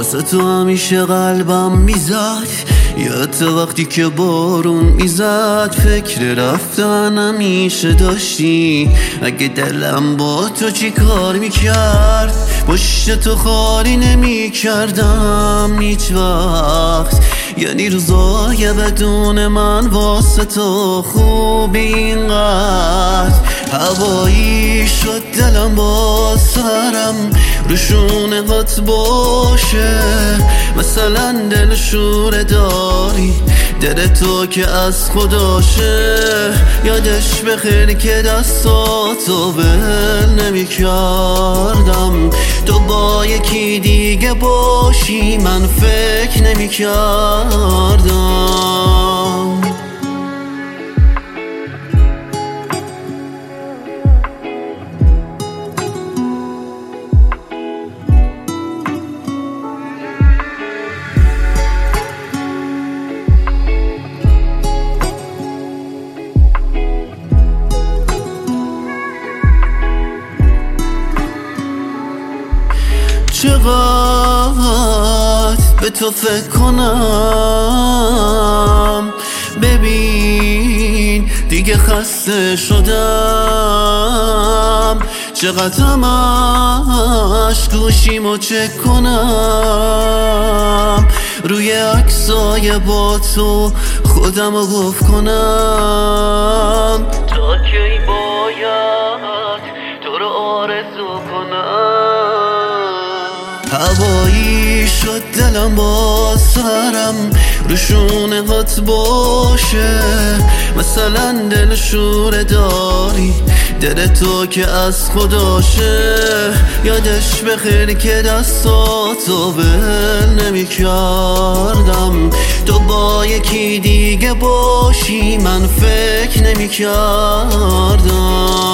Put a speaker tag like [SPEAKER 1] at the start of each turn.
[SPEAKER 1] واسه تو همیشه قلبم میزد، یادت وقتی که بارون میزد. فکر رفتن همیشه داشتی، اگه دلم با تو چی کار میکرد. پشت تو خالی نمیکردم هیچ وقت، یعنی روزای بدون من واسه تو خوب اینقدر. هوایی شد دلم با سرم روشونه قط باشه، مثلا دل شوره داری دل تو که از خداشه. یادش بخیر که دستاتو ول نمی کردم، تو با یکی دیگه باشی من فکر نمی کردم. چقدر به تو فکر کنم، ببین دیگه خسته شدم. چقدر همش گوشیمو چک کنم، روی عکسای با تو خودمو گفت کنم. تا کی باید تو رو آرزو کنم. هوایی شد دلم با سرم روشونه قط باشه، مثلا دل شوره داری دل تو که از خداشه. یادش بخیر که دستاتو ول نمی کردم، تو با یکی دیگه باشی من فکر نمی کردم.